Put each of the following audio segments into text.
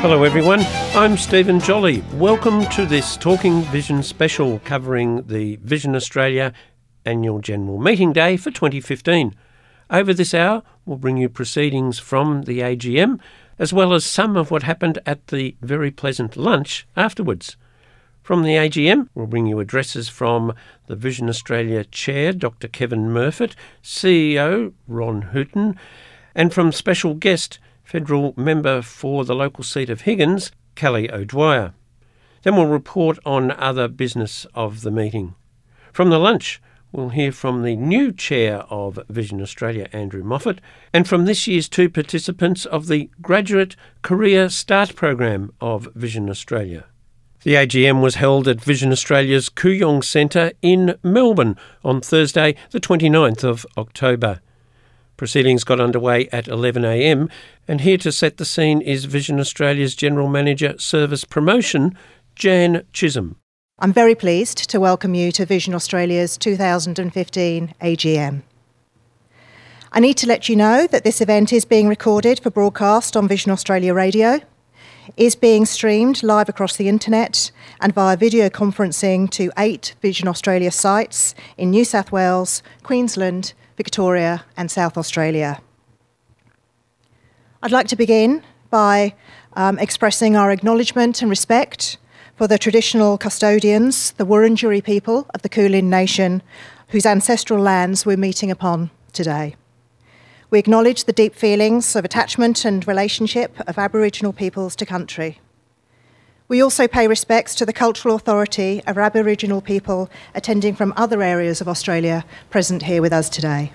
Hello everyone, I'm Stephen Jolly. Welcome to this Talking Vision special covering the Vision Australia Annual General Meeting Day for 2015. Over this hour, we'll bring you proceedings from the AGM, as well as some of what happened at the very pleasant lunch afterwards. From the AGM, we'll bring you addresses from the Vision Australia Chair, Dr. Kevin Murfitt, CEO, Ron Hooton, and from special guest, Federal Member for the local seat of Higgins, Kelly O'Dwyer. Then we'll report on other business of the meeting. From the lunch, we'll hear from the new Chair of Vision Australia, Andrew Moffat, and from this year's two participants of the Graduate Career Start Program of Vision Australia. The AGM was held at Vision Australia's Kooyong Centre in Melbourne on Thursday, the 29th of October. Proceedings got underway at 11 a.m, and here to set the scene is Vision Australia's General Manager Service Promotion, Jan Chisholm. I'm very pleased to welcome you to Vision Australia's 2015 AGM. I need to let you know that this event is being recorded for broadcast on Vision Australia Radio, is being streamed live across the internet and via video conferencing to 8 Vision Australia sites in New South Wales, Queensland, Victoria and South Australia. I'd like to begin by expressing our acknowledgement and respect for the traditional custodians, the Wurundjeri people of the Kulin Nation, whose ancestral lands we're meeting upon today. We acknowledge the deep feelings of attachment and relationship of Aboriginal peoples to country. We also pay respects to the cultural authority of Aboriginal people attending from other areas of Australia present here with us today.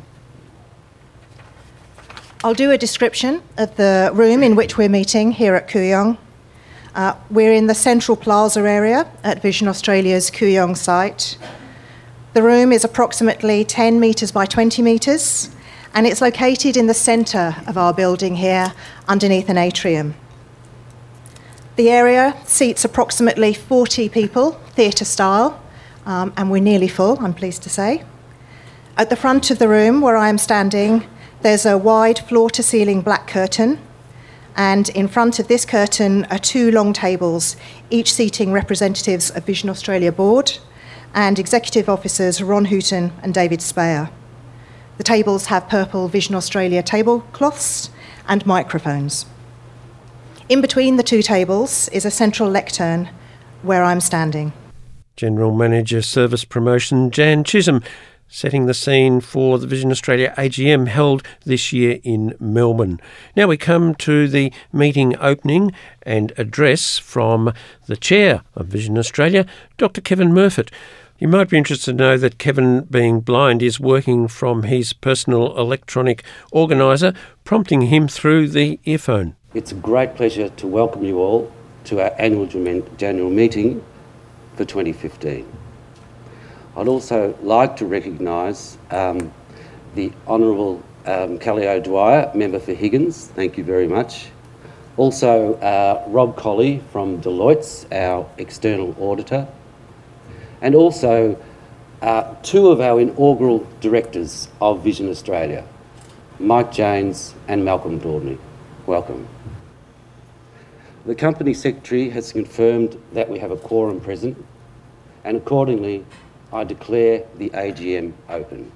I'll do a description of the room in which we're meeting here at Kooyong. We're in the Central Plaza area at Vision Australia's Kooyong site. The room is approximately 10 metres by 20 metres, and it's located in the centre of our building here underneath an atrium. The area seats approximately 40 people, theatre style, and we're nearly full, I'm pleased to say. At the front of the room where I am standing, there's a wide floor-to-ceiling black curtain, and in front of this curtain are two long tables, each seating representatives of Vision Australia Board and executive officers Ron Hooton and David Speyer. The tables have purple Vision Australia tablecloths and microphones. In between the two tables is a central lectern where I'm standing. General Manager Service Promotion Jan Chisholm, setting the scene for the Vision Australia AGM held this year in Melbourne. Now we come to the meeting opening and address from the Chair of Vision Australia, Dr. Kevin Murfitt. You might be interested to know that Kevin, being blind, is working from his personal electronic organiser, prompting him through the earphone. It's a great pleasure to welcome you all to our annual general meeting for 2015. I'd also like to recognise the Honourable Kelly O'Dwyer, Member for Higgins. Thank you very much. Also, Rob Colley from Deloitte, our external auditor. And also two of our inaugural directors of Vision Australia, Mike Janes and Malcolm Dordney. Welcome. The Company Secretary has confirmed that we have a quorum present, and accordingly, I declare the AGM open.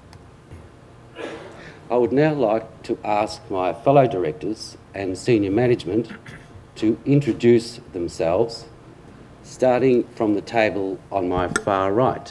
I would now like to ask my fellow directors and senior management to introduce themselves, starting from the table on my far right.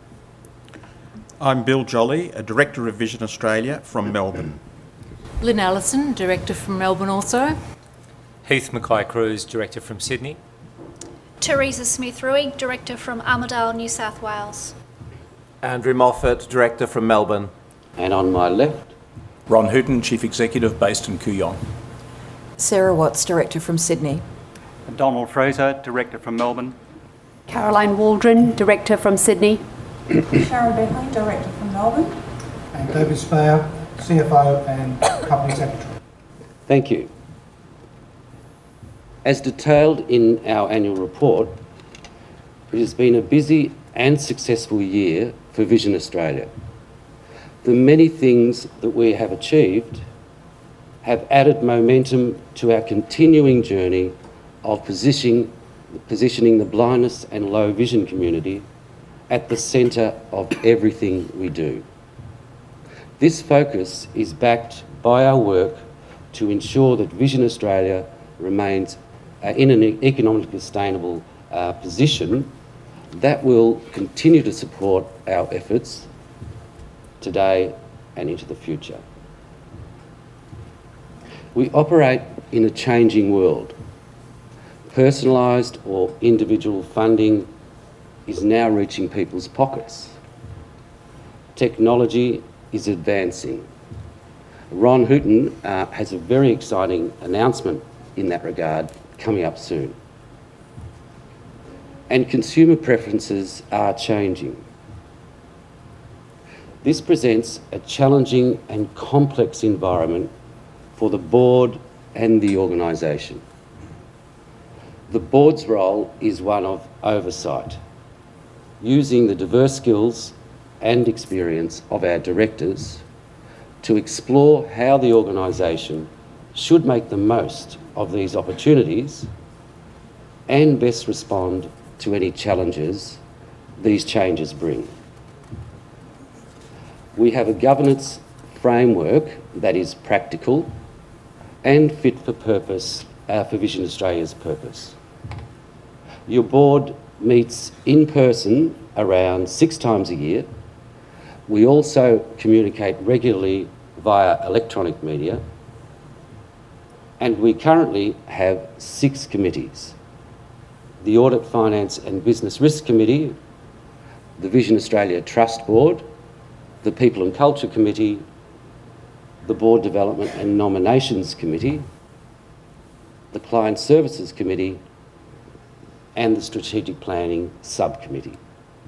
I'm Bill Jolly, a Director of Vision Australia from Melbourne. Lynn Allison, Director from Melbourne also. Heath Mackay-Cruz, Director from Sydney. Teresa Smith-Ruig, Director from Armidale, New South Wales. Andrew Moffat, Director from Melbourne. And on my left, Ron Hooton, Chief Executive based in Kooyong. Sarah Watts, Director from Sydney. Donald Fraser, Director from Melbourne. Caroline Waldron, Director from Sydney. Sharon Beckley, Director from Melbourne. And David Speyer, CFO and Company Secretary. Thank you. As detailed in our annual report, it has been a busy and successful year for Vision Australia. The many things that we have achieved have added momentum to our continuing journey of positioning the blindness and low vision community at the centre of everything we do. This focus is backed by our work to ensure that Vision Australia remains in an economically sustainable position that will continue to support our efforts today and into the future. We operate in a changing world. Personalised or individual funding is now reaching people's pockets. Technology is advancing. Ron Hooton has a very exciting announcement in that regard coming up soon. And consumer preferences are changing. This presents a challenging and complex environment for the board and the organisation. The board's role is one of oversight, using the diverse skills and experience of our directors to explore how the organisation should make the most of these opportunities and best respond to any challenges these changes bring. We have a governance framework that is practical and fit for purpose, for Vision Australia's purpose. Your board meets in person around 6 times a year. We also communicate regularly via electronic media, and we currently have 6 committees: the Audit, Finance and Business Risk Committee, the Vision Australia Trust Board, the People and Culture Committee, the Board Development and Nominations Committee, the Client Services Committee, and the Strategic Planning Subcommittee.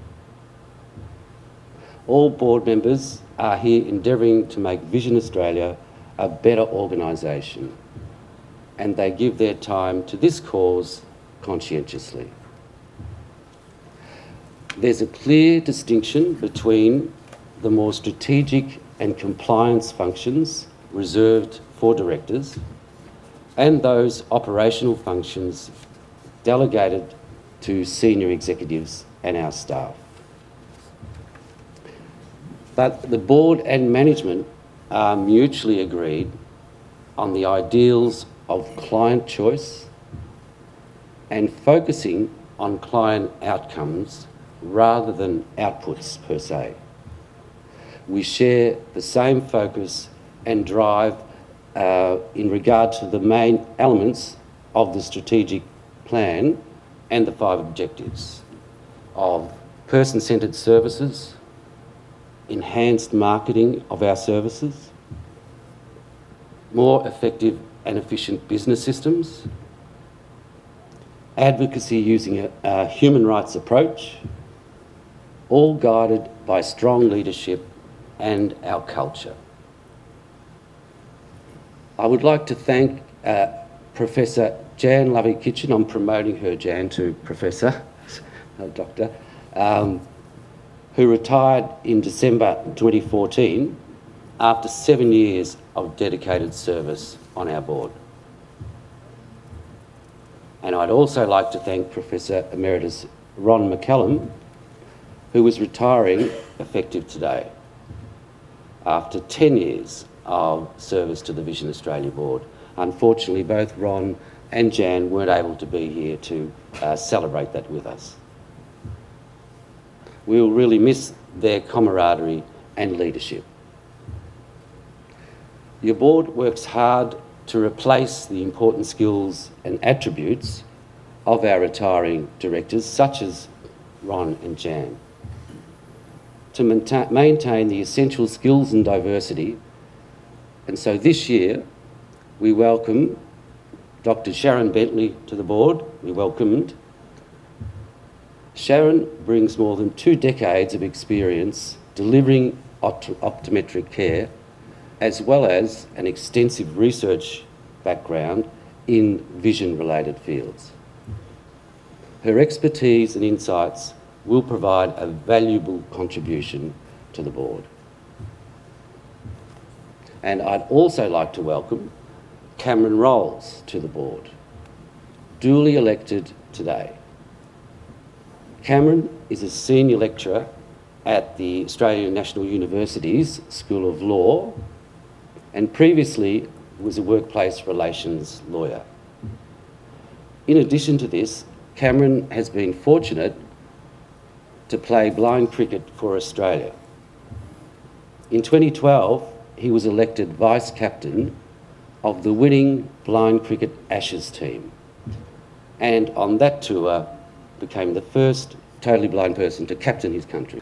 All board members are here endeavouring to make Vision Australia a better organisation, and they give their time to this cause conscientiously. There's a clear distinction between the more strategic and compliance functions reserved for directors and those operational functions delegated to senior executives and our staff. But the board and management are mutually agreed on the ideals of client choice and focusing on client outcomes rather than outputs per se. We share the same focus and drive in regard to the main elements of the strategic plan and the 5 objectives of person-centred services, enhanced marketing of our services, more effective and efficient business systems, advocacy using a human rights approach, all guided by strong leadership and our culture. I would like to thank Professor Jan Lovey-Kitchen, I'm promoting her, Jan, to Professor, no Doctor, who retired in December 2014 after 7 years of dedicated service on our board. And I'd also like to thank Professor Emeritus Ron McCallum, who was retiring effective today after 10 years of service to the Vision Australia board. Unfortunately, both Ron and Jan weren't able to be here to celebrate that with us. We will really miss their camaraderie and leadership. Your board works hard to replace the important skills and attributes of our retiring directors, such as Ron and Jan, to maintain the essential skills and diversity. And so this year, we welcome Dr. Sharon Bentley to the board. We welcomed. Sharon brings more than 2 decades of experience delivering optometric care, as well as an extensive research background in vision-related fields. Her expertise and insights will provide a valuable contribution to the board. And I'd also like to welcome Cameron Rolls to the board. duly elected today. Cameron is a senior lecturer at the Australian National University's School of Law and previously was a workplace relations lawyer. In addition to this, Cameron has been fortunate to play blind cricket for Australia. In 2012, he was elected vice-captain of the winning blind cricket Ashes team, and on that tour became the first totally blind person to captain his country.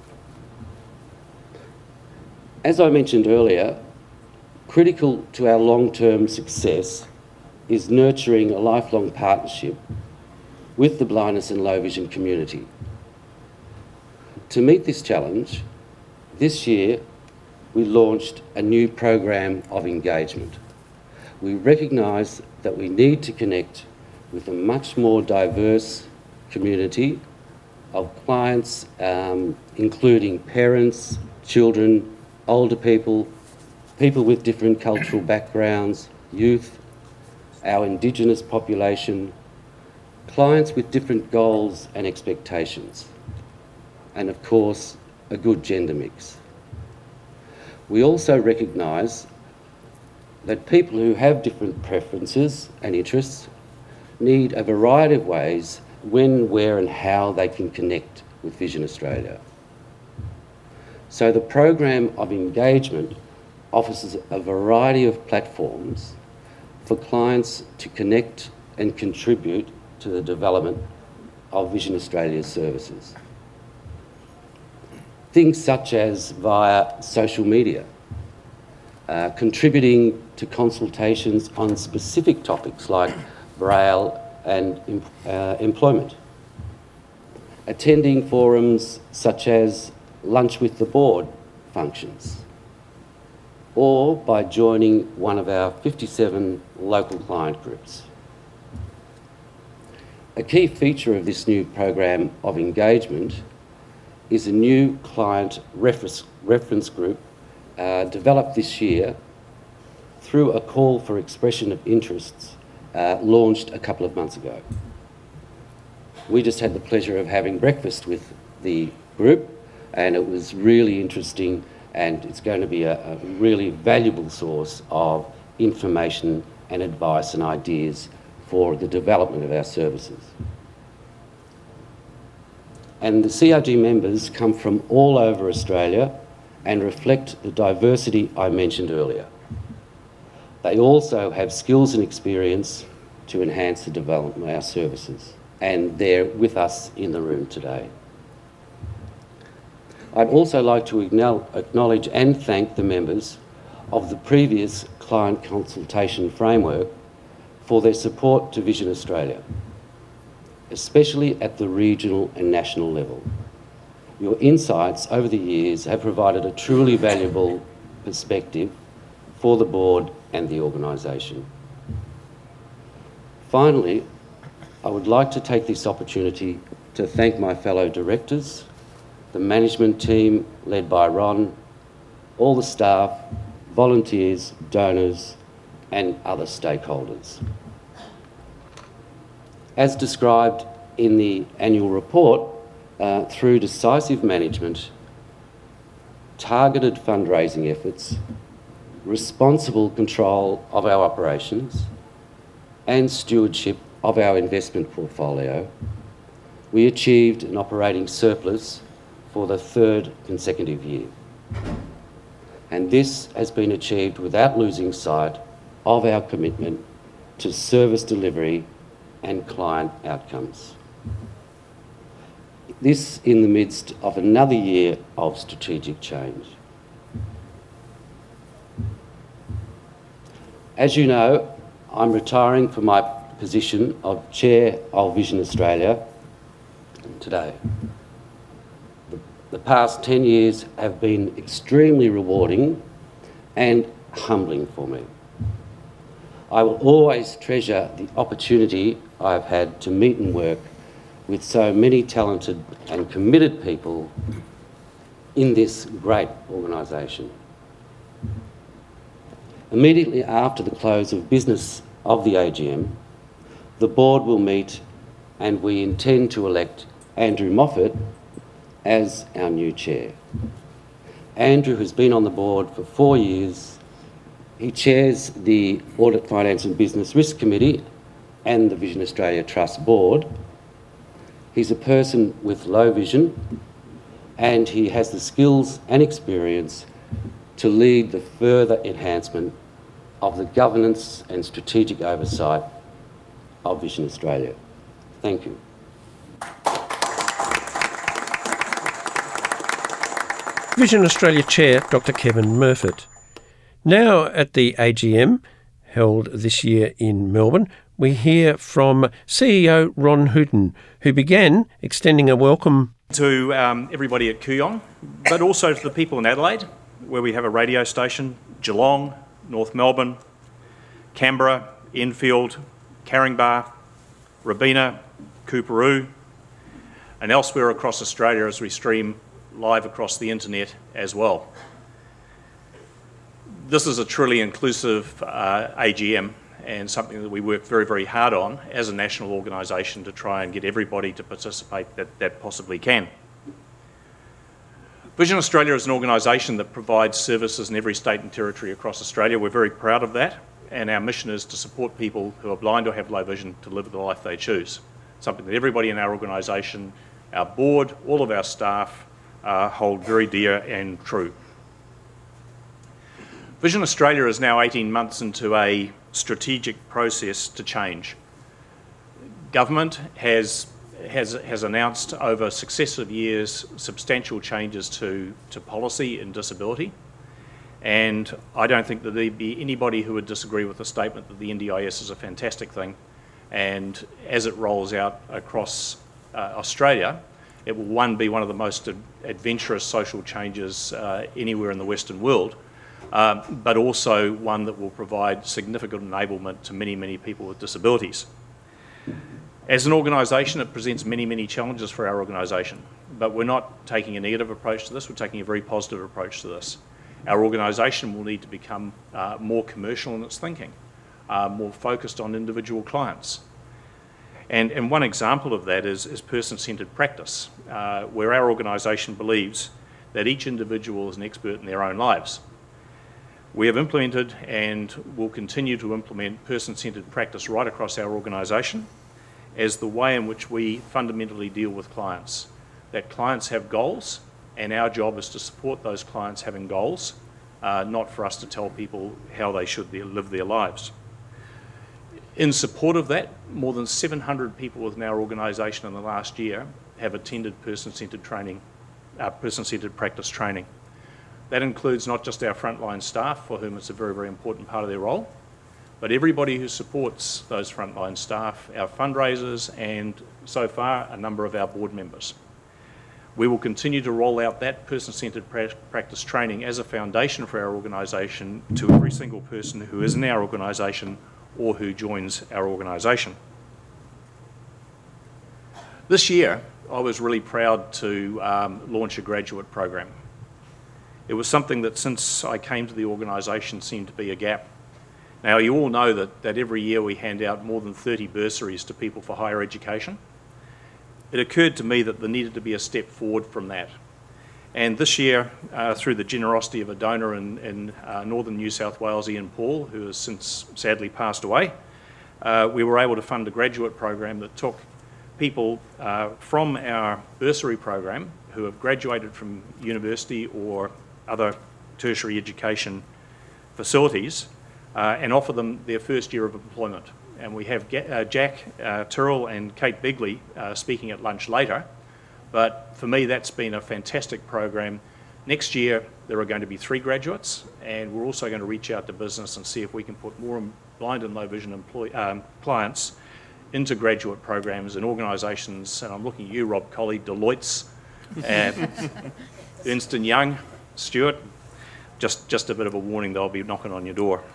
As I mentioned earlier, critical to our long-term success is nurturing a lifelong partnership with the blindness and low vision community. To meet this challenge, this year we launched a new program of engagement. We recognise that we need to connect with a much more diverse community of clients, including parents, children, older people, people with different cultural backgrounds, youth, our Indigenous population, clients with different goals and expectations, and of course, a good gender mix. We also recognise that people who have different preferences and interests need a variety of ways when, where and how they can connect with Vision Australia. So the program of engagement offers a variety of platforms for clients to connect and contribute to the development of Vision Australia's services. Things such as via social media, contributing to consultations on specific topics like Braille and employment, attending forums such as Lunch with the Board functions, or by joining one of our 57 local client groups. A key feature of this new program of engagement is a new client reference group developed this year through a call for expression of interests launched a couple of months ago. We just had the pleasure of having breakfast with the group, and it was really interesting, and it's going to be a really valuable source of information and advice and ideas for the development of our services. And the CRG members come from all over Australia and reflect the diversity I mentioned earlier. They also have skills and experience to enhance the development of our services, and they're with us in the room today. I'd also like to acknowledge and thank the members of the previous client consultation framework for their support to Vision Australia, especially at the regional and national level. Your insights over the years have provided a truly valuable perspective for the board and the organisation. Finally, I would like to take this opportunity to thank my fellow directors, the management team led by Ron, all the staff, volunteers, donors and other stakeholders. As described in the annual report, through decisive management, targeted fundraising efforts, responsible control of our operations and stewardship of our investment portfolio, we achieved an operating surplus for the third consecutive year. And this has been achieved without losing sight of our commitment to service delivery and client outcomes. This in the midst of another year of strategic change. As you know, I'm retiring from my position of Chair of Vision Australia today. The past 10 years have been extremely rewarding and humbling for me. I will always treasure the opportunity I've had to meet and work with so many talented and committed people in this great organisation. Immediately after the close of business of the AGM, the board will meet and we intend to elect Andrew Moffat as our new chair. Andrew has been on the board for 4 years. He chairs the Audit, Finance and Business Risk Committee and the Vision Australia Trust Board. He's a person with low vision and he has the skills and experience to lead the further enhancement of the governance and strategic oversight of Vision Australia. Thank you. Vision Australia Chair Dr Kevin Murfitt. Now at the AGM, held this year in Melbourne, we hear from CEO Ron Houten, who began extending a welcome to everybody at Kooyong, but also to the people in Adelaide, where we have a radio station, Geelong, North Melbourne, Canberra, Enfield, Caringbah, Robina, Coorparoo, and elsewhere across Australia as we stream live across the internet as well. This is a truly inclusive AGM and something that we work very, very hard on as a national organisation to try and get everybody to participate that possibly can. Vision Australia is an organisation that provides services in every state and territory across Australia. We're very proud of that, and our mission is to support people who are blind or have low vision to live the life they choose. Something that everybody in our organisation, our board, all of our staff hold very dear and true. Vision Australia is now 18 months into a strategic process to change. Government has announced over successive years substantial changes to policy in disability, and I don't think that there'd be anybody who would disagree with the statement that the NDIS is a fantastic thing, and as it rolls out across Australia, it will be one of the most adventurous social changes anywhere in the Western world, but also one that will provide significant enablement to many, many people with disabilities. As an organisation, it presents many, many challenges for our organisation, but we're not taking a negative approach to this, we're taking a very positive approach to this. Our organisation will need to become more commercial in its thinking, more focused on individual clients. And one example of that is person-centred practice, where our organisation believes that each individual is an expert in their own lives. We have implemented and will continue to implement person-centred practice right across our organisation as the way in which we fundamentally deal with clients. That clients have goals, and our job is to support those clients having goals, not for us to tell people how they should live their lives. In support of that, more than 700 people within our organisation in the last year have attended person-centred training, person-centred practice training. That includes not just our frontline staff, for whom it's a very, very important part of their role, but everybody who supports those frontline staff, our fundraisers, and so far a number of our board members. We will continue to roll out that person-centred practice training as a foundation for our organisation to every single person who is in our organisation or who joins our organisation. This year, I was really proud to launch a graduate program. It was something that since I came to the organisation seemed to be a gap. Now, you all know that every year we hand out more than 30 bursaries to people for higher education. It occurred to me that there needed to be a step forward from that. And this year, through the generosity of a donor in northern New South Wales, Ian Paul, who has since sadly passed away, we were able to fund a graduate program that took people from our bursary program who have graduated from university or other tertiary education facilities and offer them their first year of employment. And we have Jack Tyrrell and Kate Begley speaking at lunch later. But for me, that's been a fantastic program. Next year, there are going to be 3 graduates, and we're also going to reach out to business and see if we can put more blind and low vision clients into graduate programs in organisations, and I'm looking at you, Rob Colley, Deloitte's, Ernst & Young, Stuart. Just a bit of a warning, they'll be knocking on your door.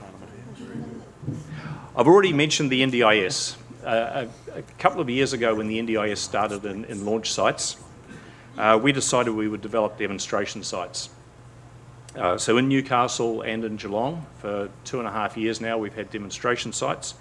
I've already mentioned the NDIS. A couple of years ago when the NDIS started in launch sites, we decided we would develop demonstration sites. So in Newcastle and in Geelong, for 2.5 years now, we've had demonstration sites.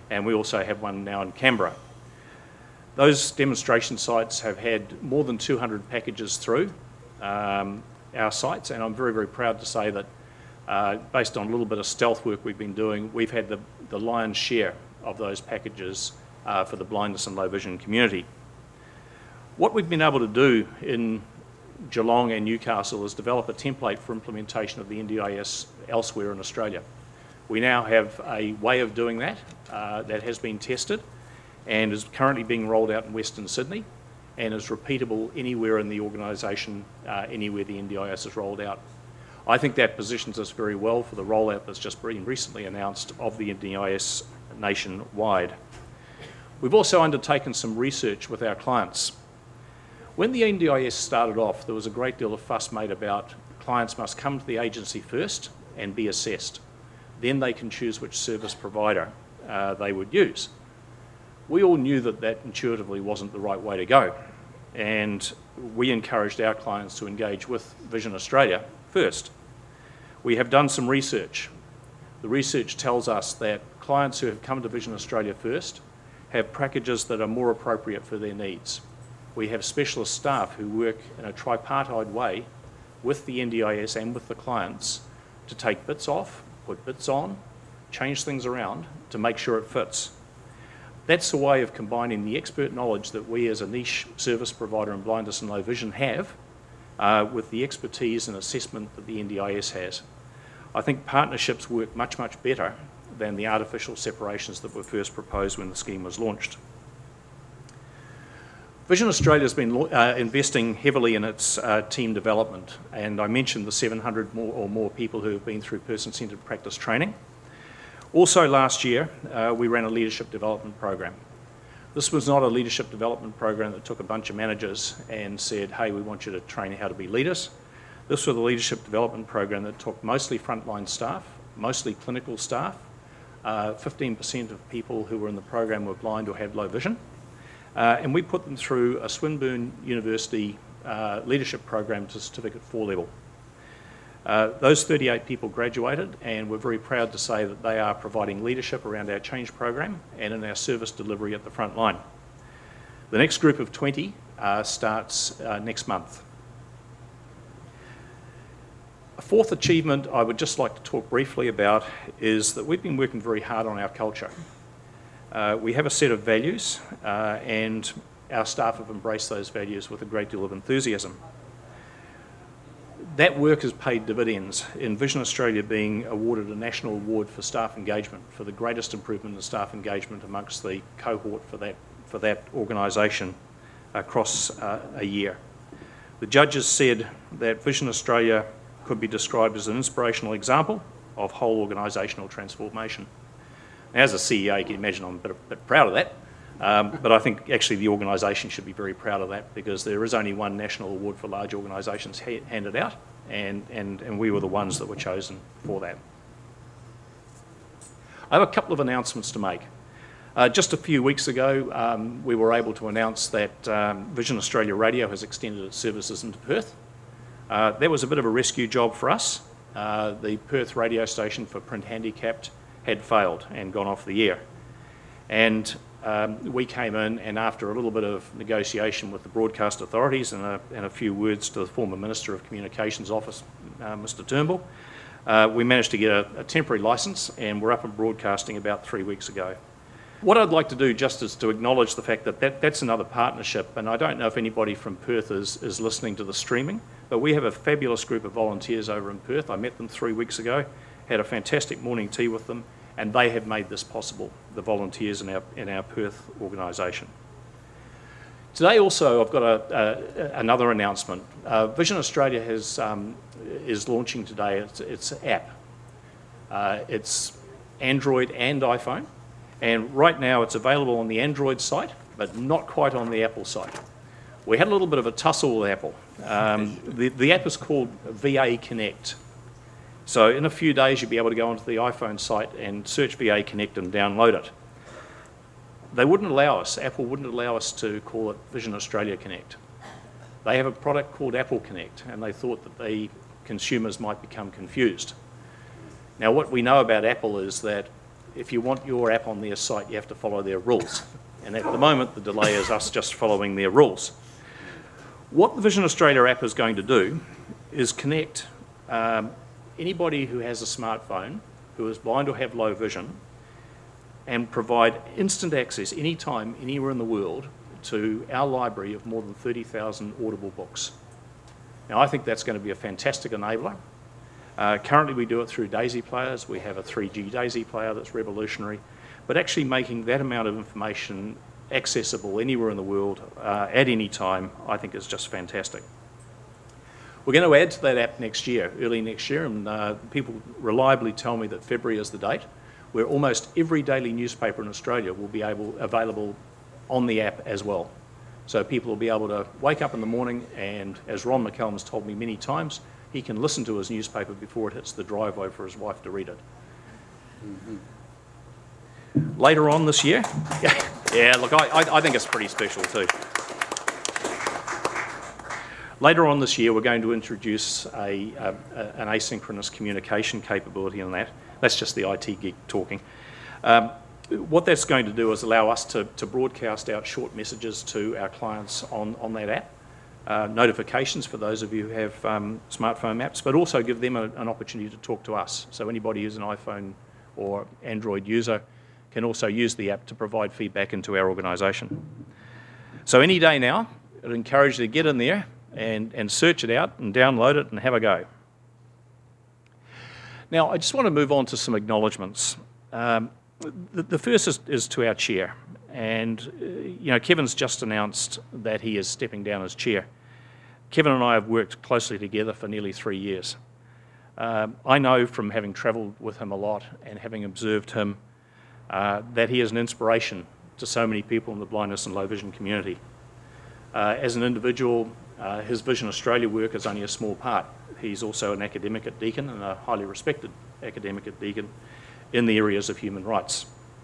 and we also have one now in Canberra. Those demonstration sites have had more than 200 packages through our sites, and I'm very, very proud to say that based on a little bit of stealth work we've been doing, we've had the lion's share of those packages for the blindness and low vision community. What we've been able to do in Geelong and Newcastle is develop a template for implementation of the NDIS elsewhere in Australia. We now have a way of doing that that has been tested and is currently being rolled out in Western Sydney and is repeatable anywhere in the organisation, anywhere the NDIS is rolled out. I think that positions us very well for the rollout that's just been recently announced of the NDIS nationwide. We've also undertaken some research with our clients. When the NDIS started off, there was a great deal of fuss made about clients must come to the agency first and be assessed. Then they can choose which service provider they would use. We all knew that that intuitively wasn't the right way to go, and we encouraged our clients to engage with Vision Australia first. We have done some research. The research tells us that clients who have come to Vision Australia first have packages that are more appropriate for their needs. We have specialist staff who work in a tripartite way with the NDIS and with the clients to take bits off, put bits on, change things around to make sure it fits. That's a way of combining the expert knowledge that we as a niche service provider in blindness and low vision have with the expertise and assessment that the NDIS has. I think partnerships work much, much better than the artificial separations that were first proposed when the scheme was launched. Vision Australia has been investing heavily in its team development, and I mentioned the 700 or more people who have been through person-centred practice training. Also last year, we ran a leadership development program. This was not a leadership development program that took a bunch of managers and said, hey, we want you to train how to be leaders. This was a leadership development program that took mostly frontline staff, mostly clinical staff. 15% of people who were in the program were blind or had low vision. And we put them through a Swinburne University leadership program to Certificate 4 level. Those 38 people graduated, and we're very proud to say that they are providing leadership around our change program and in our service delivery at the front line. The next group of 20 starts next month. A fourth achievement I would just like to talk briefly about is that we've been working very hard on our culture. We have a set of values and our staff have embraced those values with a great deal of enthusiasm. That work has paid dividends in Vision Australia being awarded a national award for staff engagement, for the greatest improvement in staff engagement amongst the cohort for that organisation across a year. The judges said that Vision Australia could be described as an inspirational example of whole organisational transformation. As a CEO, you can imagine I'm a bit proud of that, but I think actually the organisation should be very proud of that because there is only one national award for large organisations handed out, and we were the ones that were chosen for that. I have a couple of announcements to make. Just a few weeks ago, we were able to announce that Vision Australia Radio has extended its services into Perth. That was a bit of a rescue job for us. The Perth radio station for print handicapped had failed and gone off the air. And we came in, and after a little bit of negotiation with the broadcast authorities and a few words to the former Minister of Communications Office, Mr Turnbull, we managed to get a temporary licence, and we're up and broadcasting about 3 weeks ago. What I'd like to do just is to acknowledge the fact that that's another partnership, and I don't know if anybody from Perth is listening to the streaming, but we have a fabulous group of volunteers over in Perth. I met them 3 weeks ago, had a fantastic morning tea with them, and they have made this possible, the volunteers in our Perth organisation. Today also I've got another announcement. Vision Australia is launching today its app. It's Android and iPhone, and right now it's available on the Android site, but not quite on the Apple site. We had a little bit of a tussle with Apple. The app is called VA Connect. So in a few days you'll be able to go onto the iPhone site and search VA Connect and download it. They wouldn't allow us, Apple wouldn't allow us to call it Vision Australia Connect. They have a product called Apple Connect, and they thought that the consumers might become confused. Now what we know about Apple is that if you want your app on their site, you have to follow their rules. And at the moment, the delay is us just following their rules. What the Vision Australia app is going to do is connect anybody who has a smartphone, who is blind or have low vision, and provide instant access anytime, anywhere in the world, to our library of more than 30,000 Audible books. Now, I think that's going to be a fantastic enabler. Currently, we do it through Daisy players. We have a 3G Daisy player that's revolutionary. But actually making that amount of information accessible anywhere in the world at any time, I think is just fantastic. We're going to add to that app next year, early next year, and people reliably tell me that February is the date, where almost every daily newspaper in Australia will be available on the app as well. So people will be able to wake up in the morning and, as Ron McCallum has told me many times, he can listen to his newspaper before it hits the driveway for his wife to read it. Mm-hmm. Later on this year, yeah, look, I think it's pretty special too. Later on this year, we're going to introduce an asynchronous communication capability in that. That's just the IT geek talking. What that's going to do is allow us to broadcast out short messages to our clients on that app, notifications for those of you who have smartphone apps, but also give them an opportunity to talk to us. So anybody who's an iPhone or Android user can also use the app to provide feedback into our organisation. So any day now, I'd encourage you to get in there and search it out and download it and have a go. Now, I just want to move on to some acknowledgements. The first is to our chair, and Kevin's just announced that he is stepping down as chair. Kevin and I have worked closely together for nearly 3 years. I know from having travelled with him a lot and having observed him that he is an inspiration to so many people in the blindness and low vision community. As an individual, his Vision Australia work is only a small part. He's also an academic at Deakin and a highly respected academic at Deakin in the areas of human rights.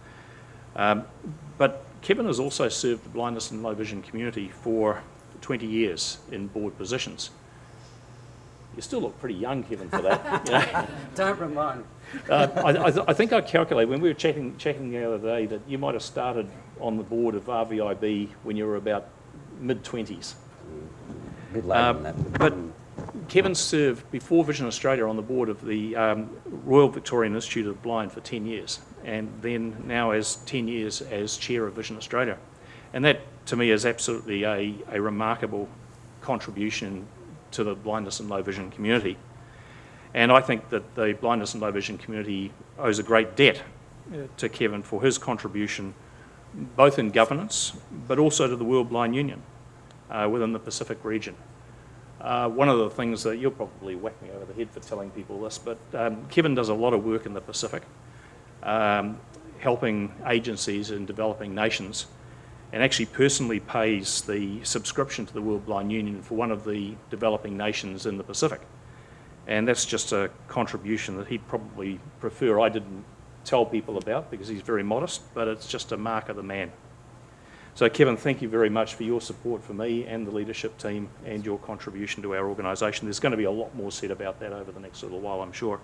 But Kevin has also served the blindness and low vision community for 20 years in board positions. You still look pretty young, Kevin, for that. Don't remind. I think I calculated when we were checking the other day that you might have started on the board of RVIB when you were about mid-20s. A bit later than that. But Kevin served before Vision Australia on the board of the Royal Victorian Institute of the Blind for 10 years, and then now as 10 years as chair of Vision Australia. And that, to me, is absolutely a remarkable contribution to the blindness and low vision community. And I think that the blindness and low vision community owes a great debt to Kevin for his contribution, both in governance, but also to the World Blind Union within the Pacific region. One of the things that you'll probably whack me over the head for telling people this, but Kevin does a lot of work in the Pacific, helping agencies in developing nations, and actually personally pays the subscription to the World Blind Union for one of the developing nations in the Pacific. And that's just a contribution that he'd probably prefer I didn't tell people about because he's very modest, but it's just a mark of the man. So Kevin, thank you very much for your support for me and the leadership team and your contribution to our organisation. There's going to be a lot more said about that over the next little while, I'm sure.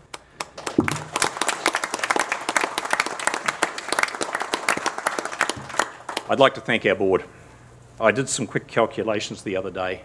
I'd like to thank our board. I did some quick calculations the other day.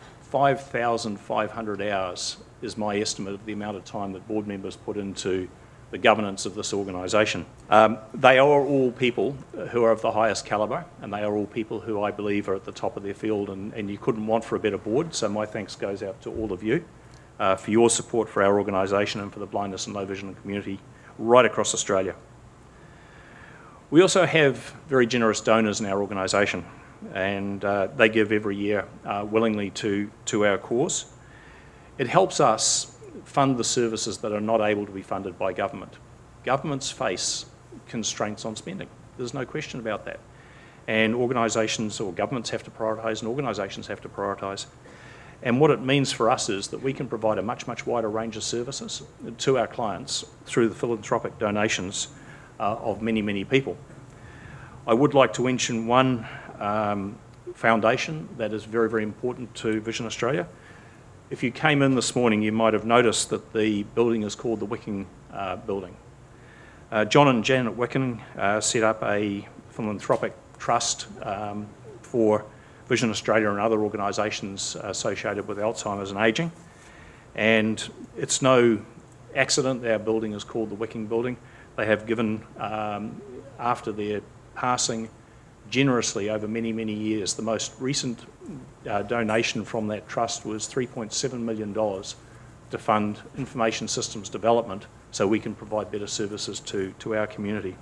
5,500 hours is my estimate of the amount of time that board members put into the governance of this organisation. They are all people who are of the highest calibre, and they are all people who I believe are at the top of their field, and you couldn't want for a better board, so my thanks goes out to all of you for your support for our organisation and for the blindness and low vision community right across Australia. We also have very generous donors in our organisation, and they give every year willingly to our cause. It helps us fund the services that are not able to be funded by government. Governments face constraints on spending. There's no question about that. And organisations or governments have to prioritise and organisations have to prioritise. And what it means for us is that we can provide a much, much wider range of services to our clients through the philanthropic donations of many, many people. I would like to mention one foundation that is very, very important to Vision Australia. If you came in this morning, you might have noticed that the building is called the Wicking Building. John and Janet Wicken set up a philanthropic trust for Vision Australia and other organisations associated with Alzheimer's and ageing. And it's no accident that our building is called the Wicking Building. They have given, after their passing, generously over many, many years. The most recent donation from that trust was $3.7 million to fund information systems development so we can provide better services to our community.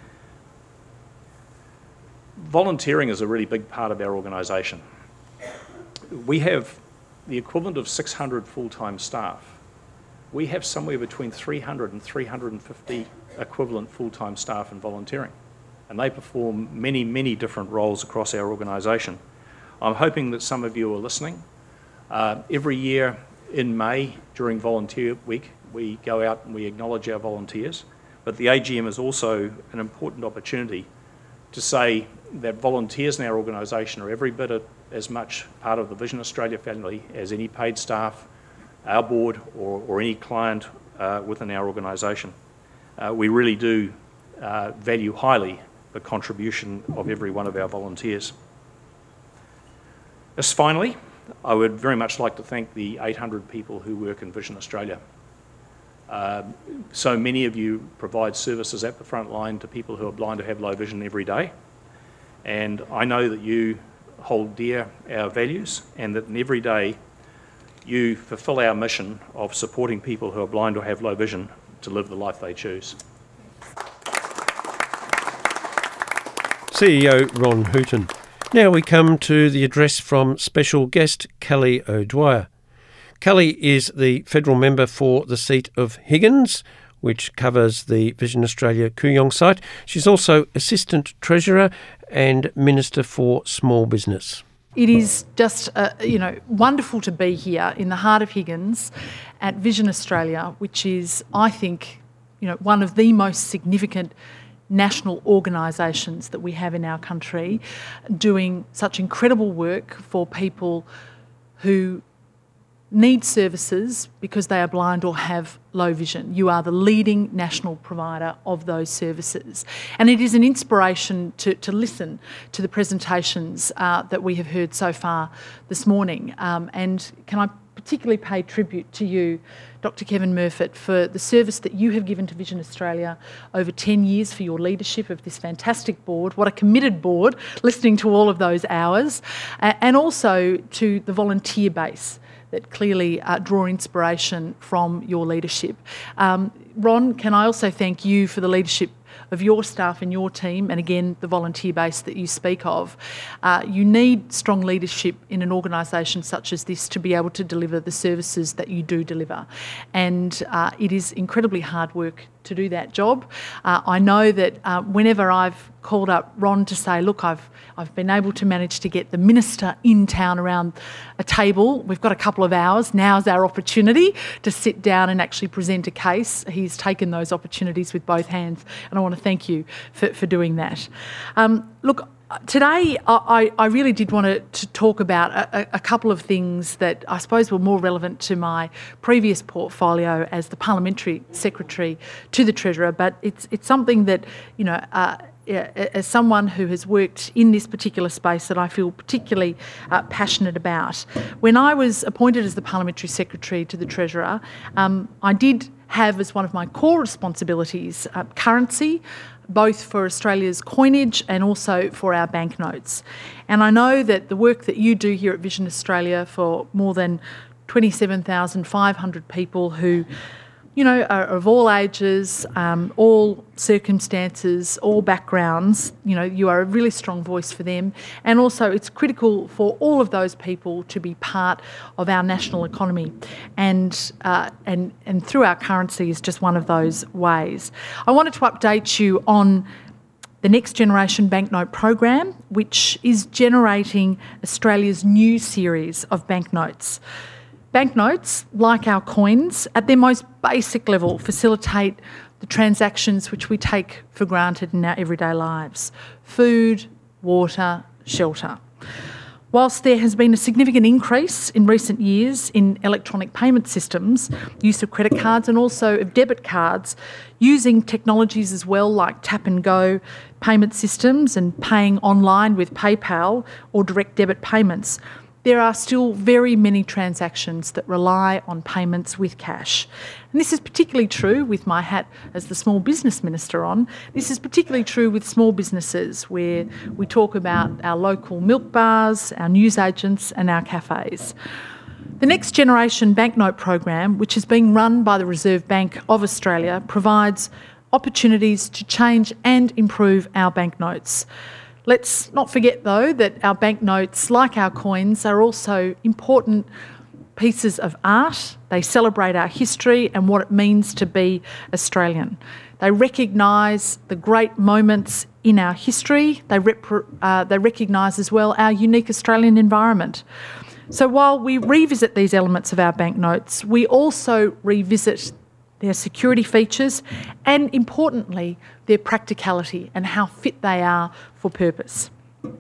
Volunteering is a really big part of our organisation. We have the equivalent of 600 full-time staff. We have somewhere between 300 and 350 equivalent full-time staff in volunteering, and they perform many, many different roles across our organisation. I'm hoping that some of you are listening. Every year in May, during Volunteer Week, we go out and we acknowledge our volunteers, but the AGM is also an important opportunity to say that volunteers in our organisation are every bit as much part of the Vision Australia family as any paid staff, our board, or any client within our organisation. We really do value highly the contribution of every one of our volunteers. As finally, I would very much like to thank the 800 people who work in Vision Australia. So many of you provide services at the front line to people who are blind or have low vision every day. And I know that you hold dear our values and that in every day you fulfil our mission of supporting people who are blind or have low vision to live the life they choose. CEO Ron Hooton. Now we come to the address from special guest Kelly O'Dwyer. Kelly is the federal member for the seat of Higgins, which covers the Vision Australia Kooyong site. She's also Assistant Treasurer and Minister for Small Business. It is just, wonderful to be here in the heart of Higgins at Vision Australia, which is, I think, one of the most significant national organisations that we have in our country, doing such incredible work for people who need services because they are blind or have low vision. You are the leading national provider of those services. And it is an inspiration to listen to the presentations that we have heard so far this morning. And can I particularly pay tribute to you, Dr. Kevin Murfitt, for the service that you have given to Vision Australia over 10 years, for your leadership of this fantastic board. What a committed board, listening to all of those hours. And also to the volunteer base that clearly draw inspiration from your leadership. Ron, can I also thank you for the leadership of your staff and your team, and again, the volunteer base that you speak of. You need strong leadership in an organisation such as this to be able to deliver the services that you do deliver. And it is incredibly hard work to do that job. I know that whenever I've called up Ron to say, look, I've been able to manage to get the minister in town around a table. We've got a couple of hours. Now's our opportunity to sit down and actually present a case. He's taken those opportunities with both hands, and I want to thank you for doing that. Look, today I really did want to talk about a couple of things that I suppose were more relevant to my previous portfolio as the Parliamentary Secretary to the Treasurer, but it's something that, as someone who has worked in this particular space, that I feel particularly passionate about. When I was appointed as the Parliamentary Secretary to the Treasurer, I did have as one of my core responsibilities currency, both for Australia's coinage and also for our banknotes. And I know that the work that you do here at Vision Australia for more than 27,500 people who are of all ages, all circumstances, all backgrounds, you are a really strong voice for them. And also it's critical for all of those people to be part of our national economy. And through our currency is just one of those ways. I wanted to update you on the Next Generation Banknote Program, which is generating Australia's new series of banknotes. Banknotes, like our coins, at their most basic level, facilitate the transactions which we take for granted in our everyday lives: food, water, shelter. Whilst there has been a significant increase in recent years in electronic payment systems, use of credit cards and also of debit cards, using technologies as well like tap and go payment systems and paying online with PayPal or direct debit payments, there are still very many transactions that rely on payments with cash. And this is particularly true with my hat as the Small Business Minister on. This is particularly true with small businesses where we talk about our local milk bars, our newsagents and our cafes. The Next Generation Banknote program, which is being run by the Reserve Bank of Australia, provides opportunities to change and improve our banknotes. Let's not forget, though, that our banknotes, like our coins, are also important pieces of art. They celebrate our history and what it means to be Australian. They recognise the great moments in our history. They recognise as well our unique Australian environment. So while we revisit these elements of our banknotes, we also revisit their security features and, importantly, their practicality and how fit they are for purpose.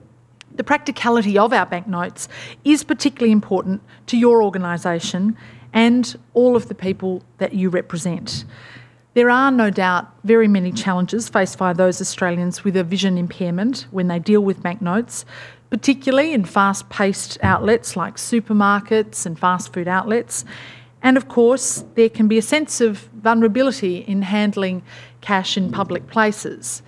The practicality of our banknotes is particularly important to your organisation and all of the people that you represent. There are no doubt very many challenges faced by those Australians with a vision impairment when they deal with banknotes, particularly in fast-paced outlets like supermarkets and fast food outlets. And of course, there can be a sense of vulnerability in handling cash in public places.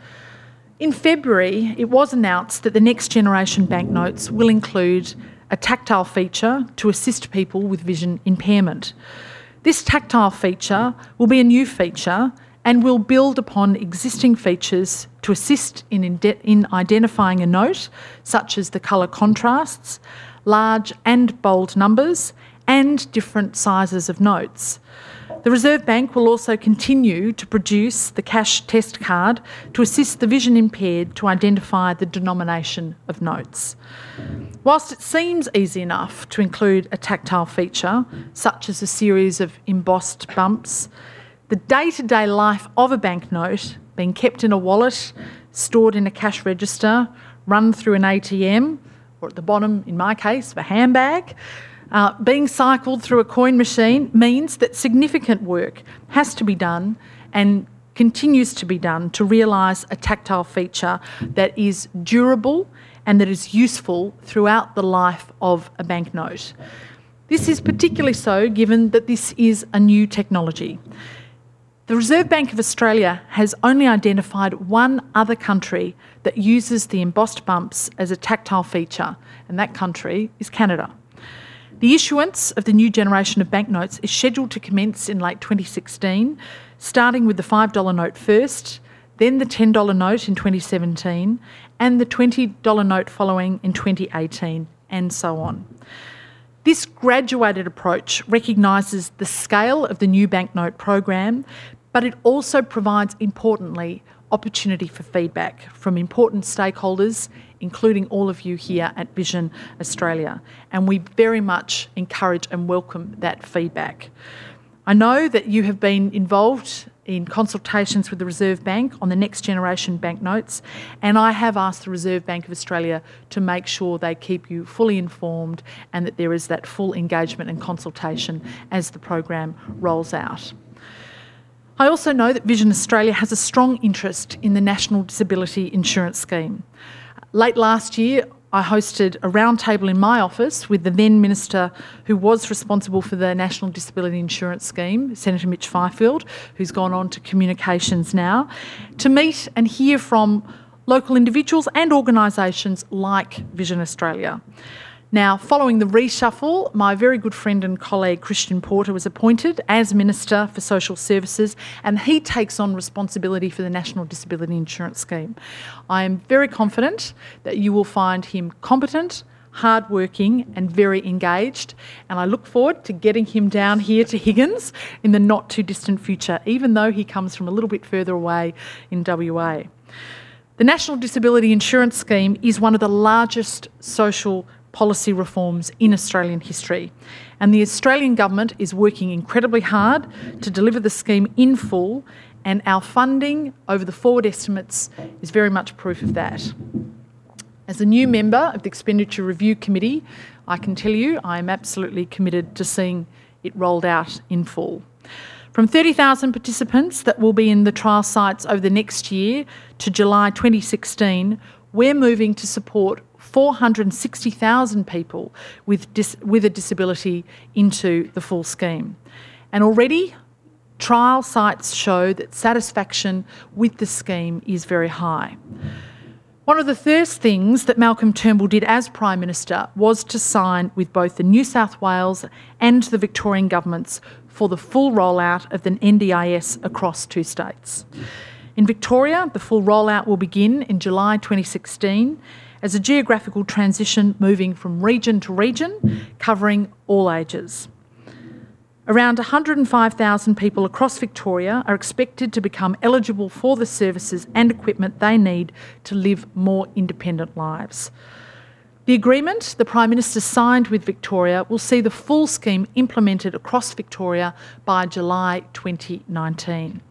In February, it was announced that the Next Generation banknotes will include a tactile feature to assist people with vision impairment. This tactile feature will be a new feature and will build upon existing features to assist in identifying a note, such as the colour contrasts, large and bold numbers, and different sizes of notes. The Reserve Bank will also continue to produce the cash test card to assist the vision impaired to identify the denomination of notes. Whilst it seems easy enough to include a tactile feature, such as a series of embossed bumps, the day-to-day life of a banknote, being kept in a wallet, stored in a cash register, run through an ATM, or at the bottom, in my case, of a handbag, being cycled through a coin machine means that significant work has to be done and continues to be done to realise a tactile feature that is durable and that is useful throughout the life of a banknote. This is particularly so given that this is a new technology. The Reserve Bank of Australia has only identified one other country that uses the embossed bumps as a tactile feature, and that country is Canada. The issuance of the new generation of banknotes is scheduled to commence in late 2016, starting with the $5 note first, then the $10 note in 2017, and the $20 note following in 2018, and so on. This graduated approach recognises the scale of the new banknote program, but it also provides, importantly, opportunity for feedback from important stakeholders, including all of you here at Vision Australia. And we very much encourage and welcome that feedback. I know that you have been involved in consultations with the Reserve Bank on the Next Generation banknotes, and I have asked the Reserve Bank of Australia to make sure they keep you fully informed and that there is that full engagement and consultation as the program rolls out. I also know that Vision Australia has a strong interest in the National Disability Insurance Scheme. Late last year, I hosted a roundtable in my office with the then Minister who was responsible for the National Disability Insurance Scheme, Senator Mitch Fifield, who's gone on to communications now, to meet and hear from local individuals and organisations like Vision Australia. Now, following the reshuffle, my very good friend and colleague Christian Porter was appointed as Minister for Social Services, and he takes on responsibility for the National Disability Insurance Scheme. I am very confident that you will find him competent, hardworking and very engaged, and I look forward to getting him down here to Higgins in the not too distant future, even though he comes from a little bit further away in WA. The National Disability Insurance Scheme is one of the largest social policy reforms in Australian history, and the Australian Government is working incredibly hard to deliver the scheme in full, and our funding over the forward estimates is very much proof of that. As a new member of the Expenditure Review Committee, I can tell you I am absolutely committed to seeing it rolled out in full. From 30,000 participants that will be in the trial sites over the next year to July 2016, we're moving to support 460,000 people with a disability into the full scheme. And already, trial sites show that satisfaction with the scheme is very high. One of the first things that Malcolm Turnbull did as Prime Minister was to sign with both the New South Wales and the Victorian governments for the full rollout of the NDIS across 2 states. In Victoria, the full rollout will begin in July 2016 as a geographical transition moving from region to region, covering all ages. Around 105,000 people across Victoria are expected to become eligible for the services and equipment they need to live more independent lives. The agreement the Prime Minister signed with Victoria will see the full scheme implemented across Victoria by July 2019.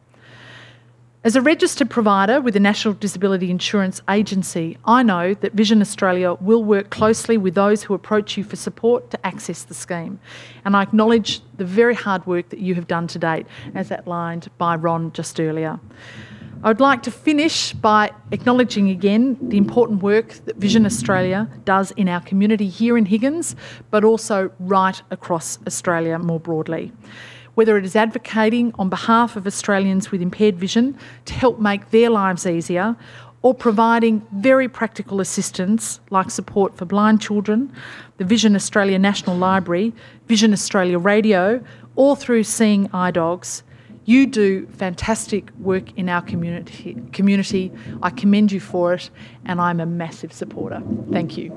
As a registered provider with the National Disability Insurance Agency, I know that Vision Australia will work closely with those who approach you for support to access the scheme. And I acknowledge the very hard work that you have done to date, as outlined by Ron just earlier. I would like to finish by acknowledging again the important work that Vision Australia does in our community here in Higgins, but also right across Australia more broadly. Whether it is advocating on behalf of Australians with impaired vision to help make their lives easier, or providing very practical assistance like support for blind children, the Vision Australia National Library, Vision Australia Radio, or through Seeing Eye Dogs, you do fantastic work in our community. I commend you for it, and I'm a massive supporter. Thank you.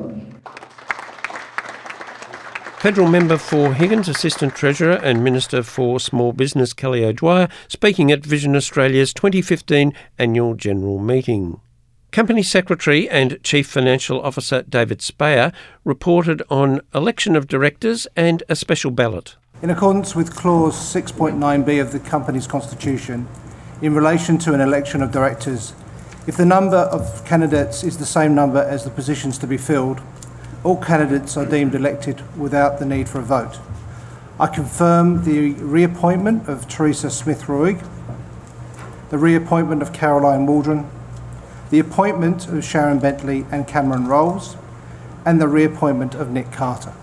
Federal Member for Higgins, Assistant Treasurer and Minister for Small Business Kelly O'Dwyer, speaking at Vision Australia's 2015 Annual General Meeting. Company Secretary and Chief Financial Officer David Speyer reported on election of directors and a special ballot. In accordance with Clause 6.9b of the company's constitution, in relation to an election of directors, if the number of candidates is the same number as the positions to be filled, all candidates are deemed elected without the need for a vote. I confirm the reappointment of Teresa Smith-Ruig, the reappointment of Caroline Waldron, the appointment of Sharon Bentley and Cameron Rolls, and the reappointment of Nick Carter.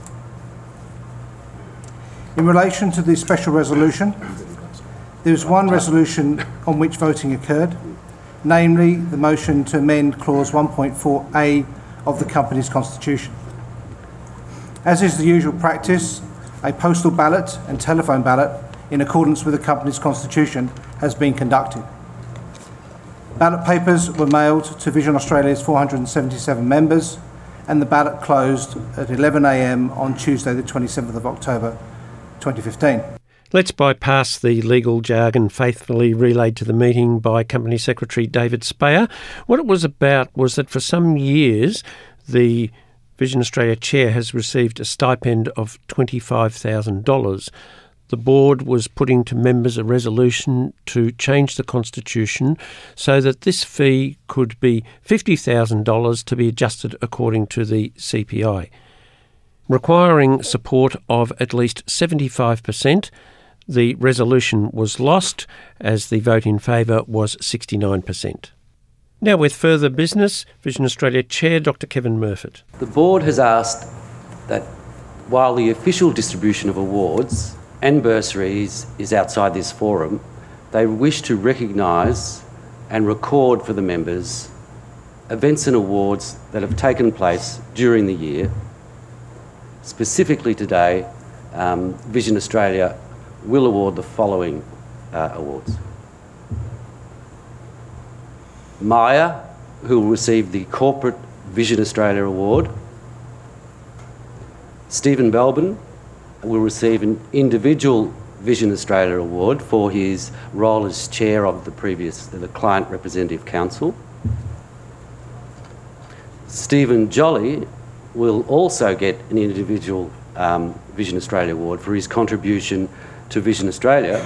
In relation to the special resolution, there is one resolution on which voting occurred, namely the motion to amend Clause 1.4a of the company's constitution. As is the usual practice, a postal ballot and telephone ballot in accordance with the company's constitution has been conducted. Ballot papers were mailed to Vision Australia's 477 members, and the ballot closed at 11 a.m. on Tuesday the 27th of October 2015. Let's bypass the legal jargon faithfully relayed to the meeting by Company Secretary David Speyer. What it was about was that for some years the Vision Australia Chair has received a stipend of $25,000. The board was putting to members a resolution to change the constitution so that this fee could be $50,000 to be adjusted according to the CPI. Requiring support of at least 75%, the resolution was lost as the vote in favour was 69%. Now with further business, Vision Australia Chair Dr Kevin Murfitt. The board has asked that while the official distribution of awards and bursaries is outside this forum, they wish to recognise and record for the members events and awards that have taken place during the year. Specifically today, Vision Australia will award the following awards. Maya, who will receive the Corporate Vision Australia Award. Stephen Belbin will receive an individual Vision Australia Award for his role as chair of the Client Representative Council. Stephen Jolly will also get an individual Vision Australia Award for his contribution to Vision Australia.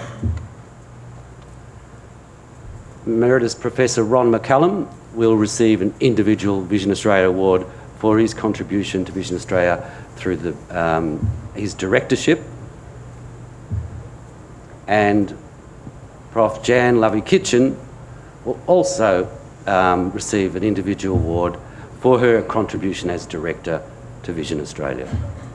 Emeritus Professor Ron McCallum will receive an individual Vision Australia Award for his contribution to Vision Australia through his directorship, and Prof Jan Lovey-Kitchen will also receive an individual award for her contribution as director to Vision Australia.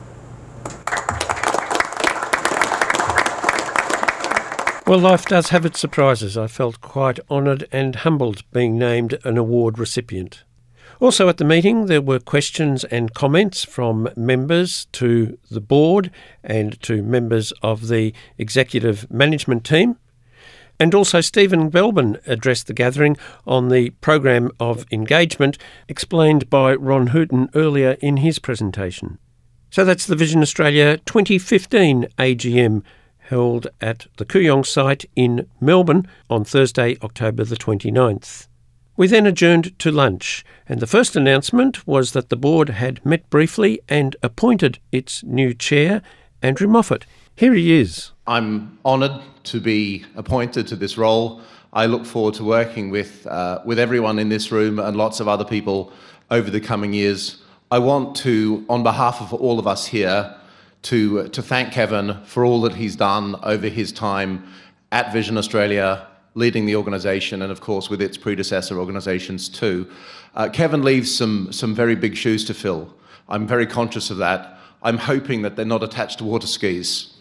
Well, life does have its surprises. I felt quite honoured and humbled being named an award recipient. Also at the meeting, there were questions and comments from members to the board and to members of the executive management team. And also Stephen Belbin addressed the gathering on the program of engagement explained by Ron Hooton earlier in his presentation. So that's the Vision Australia 2015 AGM, held at the Kooyong site in Melbourne on Thursday, October the 29th. We then adjourned to lunch, and the first announcement was that the board had met briefly and appointed its new chair, Andrew Moffat. Here he is. I'm honoured to be appointed to this role. I look forward to working with everyone in this room and lots of other people over the coming years. I want to, on behalf of all of us here, to thank Kevin for all that he's done over his time at Vision Australia, leading the organisation, and of course with its predecessor organisations too. Kevin leaves some very big shoes to fill. I'm very conscious of that. I'm hoping that they're not attached to water skis.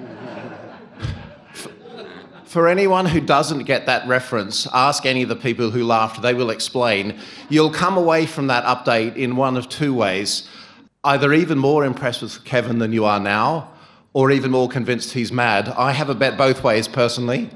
For anyone who doesn't get that reference, ask any of the people who laughed, they will explain. You'll come away from that update in one of two ways. Either even more impressed with Kevin than you are now, or even more convinced he's mad. I have a bet both ways, personally.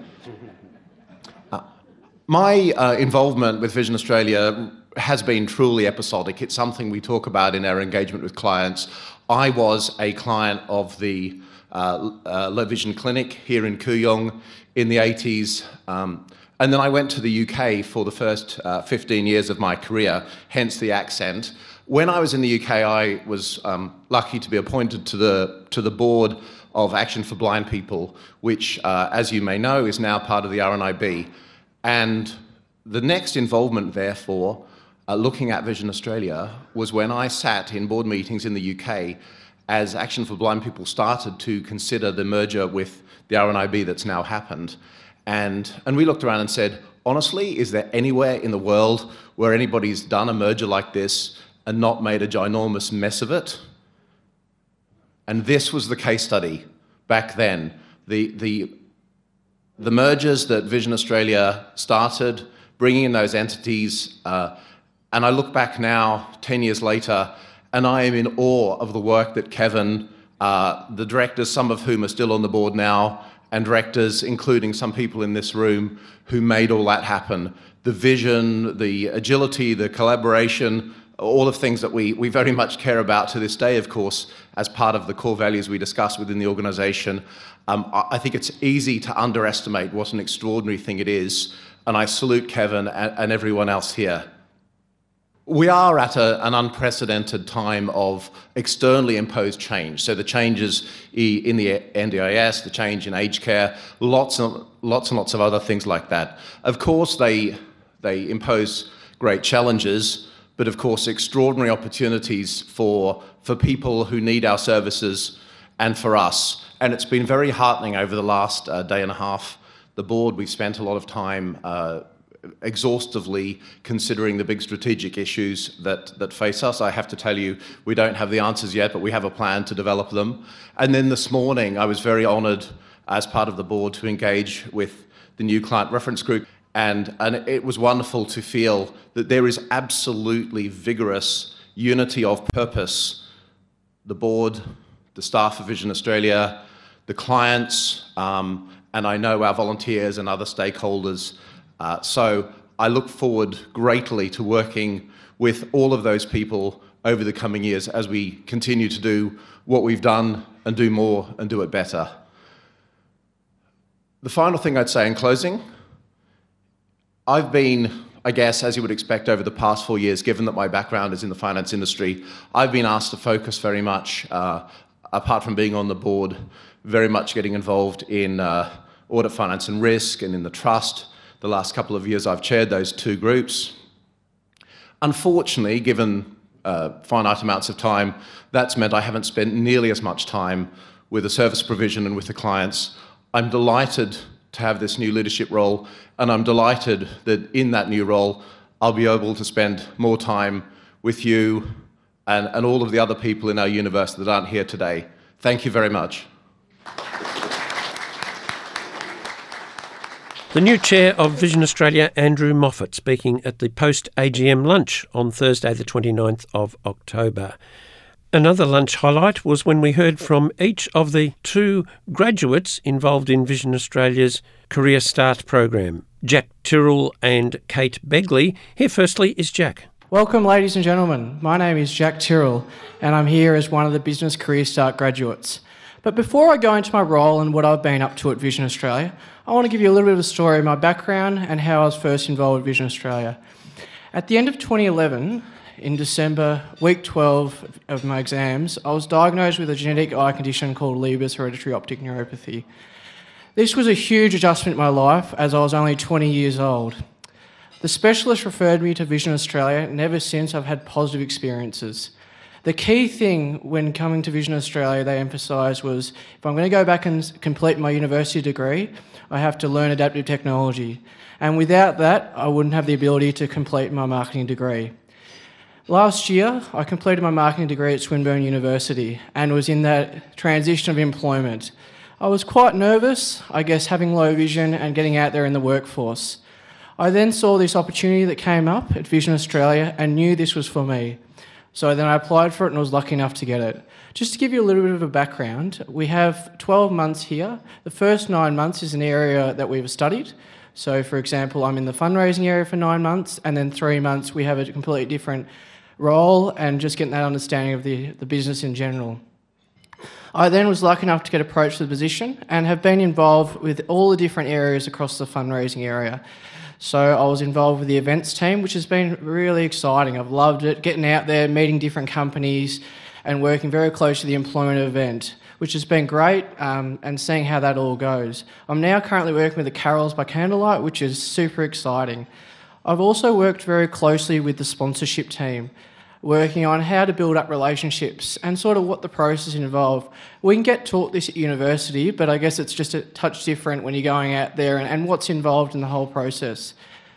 My involvement with Vision Australia has been truly episodic. It's something we talk about in our engagement with clients. I was a client of the Low Vision Clinic here in Kooyong in the 80s. And then I went to the UK for the first 15 years of my career, hence the accent. When I was in the UK, I was lucky to be appointed to the board of Action for Blind People, which, as you may know, is now part of the RNIB. And the next involvement, therefore, looking at Vision Australia, was when I sat in board meetings in the UK as Action for Blind People started to consider the merger with the RNIB that's now happened. And we looked around and said, honestly, is there anywhere in the world where anybody's done a merger like this and not made a ginormous mess of it? And this was the case study back then. The mergers that Vision Australia started, bringing in those entities, and I look back now, 10 years later, and I am in awe of the work that Kevin, the directors, some of whom are still on the board now, and directors, including some people in this room, who made all that happen. The vision, the agility, the collaboration, all of things that we very much care about to this day, of course, as part of the core values we discuss within the organisation. I think it's easy to underestimate what an extraordinary thing it is, and I salute Kevin and everyone else here. We are at an unprecedented time of externally imposed change. So the changes in the NDIS, the change in aged care, lots and lots of other things like that. Of course, they impose great challenges, but of course, extraordinary opportunities for people who need our services and for us. And it's been very heartening over the last day and a half. The board, we've spent a lot of time exhaustively considering the big strategic issues that face us. I have to tell you, we don't have the answers yet, but we have a plan to develop them. And then this morning, I was very honoured as part of the board to engage with the new client reference group. And it was wonderful to feel that there is absolutely vigorous unity of purpose. The board, the staff of Vision Australia, the clients, and I know our volunteers and other stakeholders. So I look forward greatly to working with all of those people over the coming years as we continue to do what we've done and do more and do it better. The final thing I'd say in closing, I've been, I guess, as you would expect over the past 4 years, given that my background is in the finance industry, I've been asked to focus very much, apart from being on the board, very much getting involved in audit, finance and risk and in the trust. The last couple of years I've chaired those two groups. Unfortunately, given finite amounts of time. That's meant I haven't spent nearly as much time with the service provision and with the clients. I'm delighted to have this new leadership role, and I'm delighted that in that new role I'll be able to spend more time with you and all of the other people in our universe that aren't here today. Thank you very much. The new chair of Vision Australia, Andrew Moffat, speaking at the post-AGM lunch on Thursday the 29th of October. Another lunch highlight was when we heard from each of the 2 graduates involved in Vision Australia's Career Start program, Jack Tyrrell and Kate Begley. Here firstly is Jack. Welcome, ladies and gentlemen. My name is Jack Tyrrell, and I'm here as one of the Business Career Start graduates. But before I go into my role and what I've been up to at Vision Australia, I want to give you a little bit of a story of my background and how I was first involved with Vision Australia. At the end of 2011, in December, week 12 of my exams, I was diagnosed with a genetic eye condition called Leber's hereditary optic neuropathy. This was a huge adjustment in my life as I was only 20 years old. The specialist referred me to Vision Australia, and ever since I've had positive experiences. The key thing when coming to Vision Australia they emphasised was if I'm going to go back and complete my university degree, I have to learn adaptive technology. And without that, I wouldn't have the ability to complete my marketing degree. Last year, I completed my marketing degree at Swinburne University and was in that transition of employment. I was quite nervous, I guess, having low vision and getting out there in the workforce. I then saw this opportunity that came up at Vision Australia and knew this was for me. So then I applied for it and was lucky enough to get it. Just to give you a little bit of a background, we have 12 months here. The first 9 months is an area that we've studied. So, for example, I'm in the fundraising area for 9 months, and then 3 months we have a completely different role and just getting that understanding of the business in general. I then was lucky enough to get approached for the position and have been involved with all the different areas across the fundraising area. So I was involved with the events team, which has been really exciting. I've loved it, getting out there, meeting different companies and working very close to the employment event, which has been great, and seeing how that all goes. I'm now currently working with the Carols by Candlelight, which is super exciting. I've also worked very closely with the sponsorship team, working on how to build up relationships and sort of what the process involved. We can get taught this at university, but I guess it's just a touch different when you're going out there and what's involved in the whole process.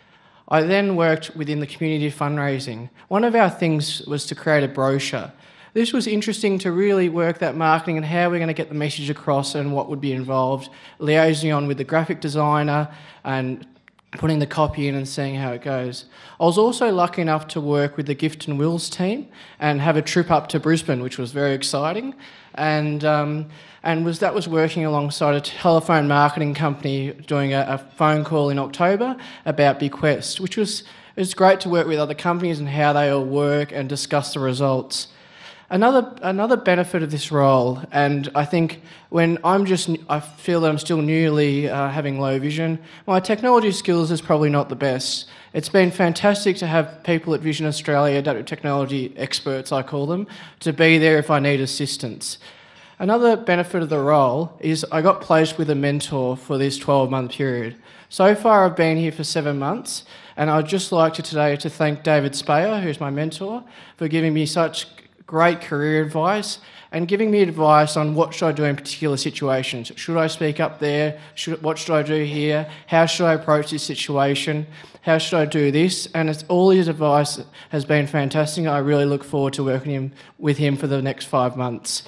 I then worked within the community fundraising. One of our things was to create a brochure. This was interesting to really work that marketing and how we're going to get the message across and what would be involved, liaising on with the graphic designer and putting the copy in and seeing how it goes. I was also lucky enough to work with the Gift and Wills team and have a trip up to Brisbane, which was very exciting. And that was working alongside a telephone marketing company doing a phone call in October about Bequest, which was great to work with other companies and how they all work and discuss the results. Another benefit of this role, and I think when I feel that I'm still newly having low vision, my technology skills is probably not the best. It's been fantastic to have people at Vision Australia, adaptive technology experts I call them, to be there if I need assistance. Another benefit of the role is I got placed with a mentor for this 12-month period. So far I've been here for 7 months, and I'd just like to thank David Speyer, who's my mentor, for giving me such great career advice and giving me advice on what should I do in particular situations. Should I speak up there? What should I do here? How should I approach this situation? How should I do this? And all his advice has been fantastic. I really look forward to working with him for the next 5 months.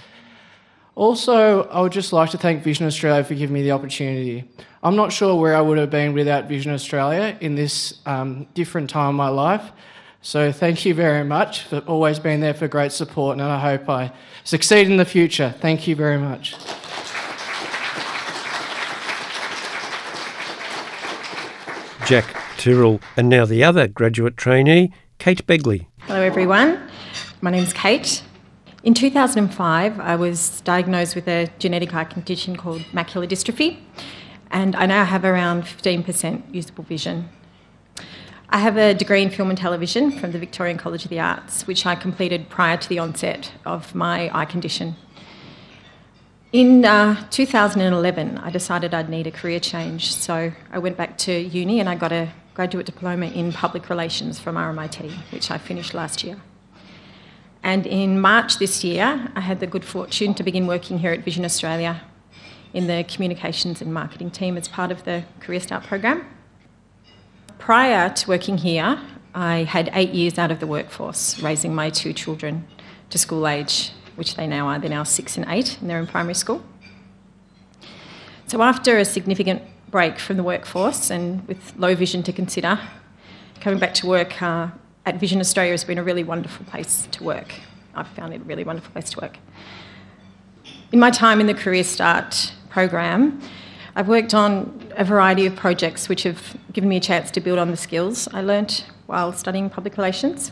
Also, I would just like to thank Vision Australia for giving me the opportunity. I'm not sure where I would have been without Vision Australia in this different time of my life. So thank you very much for always being there for great support, and I hope I succeed in the future. Thank you very much. Jack Tyrrell, and now the other graduate trainee, Kate Begley. Hello everyone, my name's Kate. In 2005 I was diagnosed with a genetic eye condition called macular dystrophy, and I now have around 15% usable vision. I have a degree in film and television from the Victorian College of the Arts, which I completed prior to the onset of my eye condition. In 2011, I decided I'd need a career change, so I went back to uni and I got a graduate diploma in public relations from RMIT, which I finished last year. And in March this year, I had the good fortune to begin working here at Vision Australia in the communications and marketing team as part of the Career Start program. Prior to working here, I had 8 years out of the workforce, raising my 2 children to school age, which they now are. They're now 6 and 8, and they're in primary school. So after a significant break from the workforce and with low vision to consider, coming back to work at Vision Australia has been a really wonderful place to work. I've found it a really wonderful place to work. In my time in the Career Start program, I've worked on a variety of projects which have given me a chance to build on the skills I learnt while studying public relations.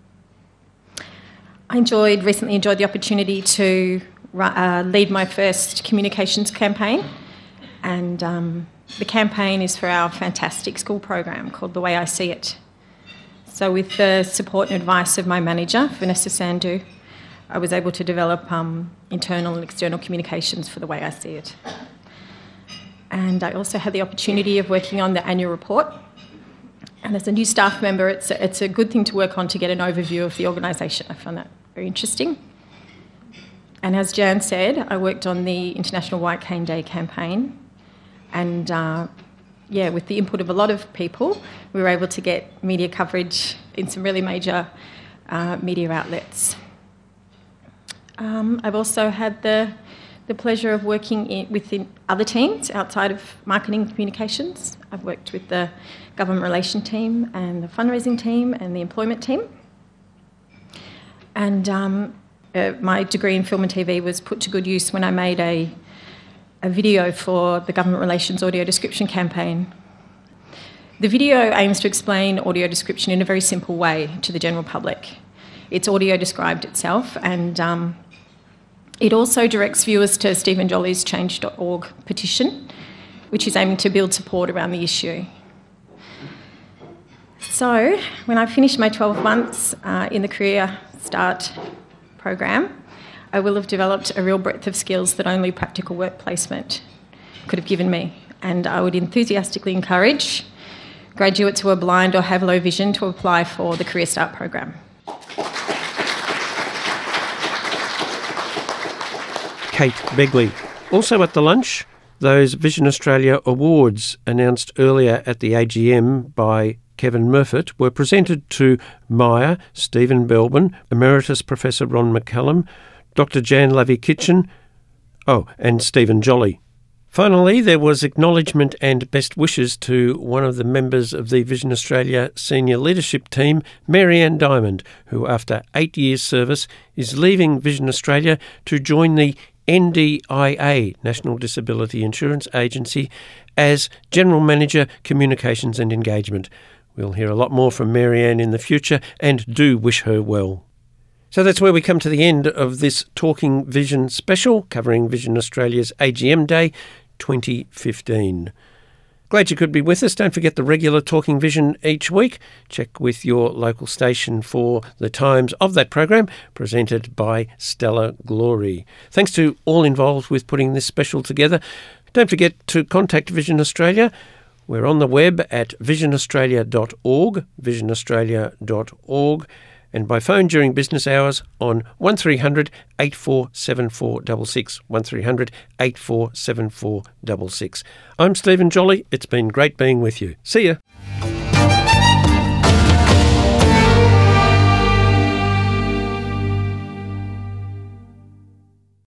I recently enjoyed the opportunity to lead my first communications campaign, and the campaign is for our fantastic school program called The Way I See It. So with the support and advice of my manager, Vanessa Sandhu, I was able to develop internal and external communications for The Way I See It. And I also had the opportunity of working on the annual report. And as a new staff member, it's a good thing to work on to get an overview of the organisation. I found that very interesting. And as Jan said, I worked on the International White Cane Day campaign. And with the input of a lot of people, we were able to get media coverage in some really major media outlets. I've also had the pleasure of working within other teams outside of marketing and communications. I've worked with the government relation team and the fundraising team and the employment team. And my degree in film and TV was put to good use when I made a video for the government relations audio description campaign. The video aims to explain audio description in a very simple way to the general public. It's audio described itself, and it also directs viewers to Stephen Jolly's change.org petition, which is aiming to build support around the issue. So, when I finish my 12 months in the Career Start program, I will have developed a real breadth of skills that only practical work placement could have given me. And I would enthusiastically encourage graduates who are blind or have low vision to apply for the Career Start program. Kate Begley. Also at the lunch, those Vision Australia awards announced earlier at the AGM by Kevin Murfitt were presented to Maya, Stephen Belbin, Emeritus Professor Ron McCallum, Dr. Jan Lavey-Kitchen, and Stephen Jolly. Finally, there was acknowledgement and best wishes to one of the members of the Vision Australia senior leadership team, Marianne Diamond, who after 8 years' service is leaving Vision Australia to join the NDIA, National Disability Insurance Agency, as General Manager, Communications and Engagement. We'll hear a lot more from Marianne in the future, and do wish her well. So that's where we come to the end of this Talking Vision special, covering Vision Australia's AGM Day 2015. Glad you could be with us. Don't forget the regular Talking Vision each week. Check with your local station for the times of that program, presented by Stella Glory. Thanks to all involved with putting this special together. Don't forget to contact Vision Australia. We're on the web at visionaustralia.org, visionaustralia.org, and by phone during business hours on 1300 847466, 1300 847466. I'm Stephen Jolly. It's been great being with you. See ya.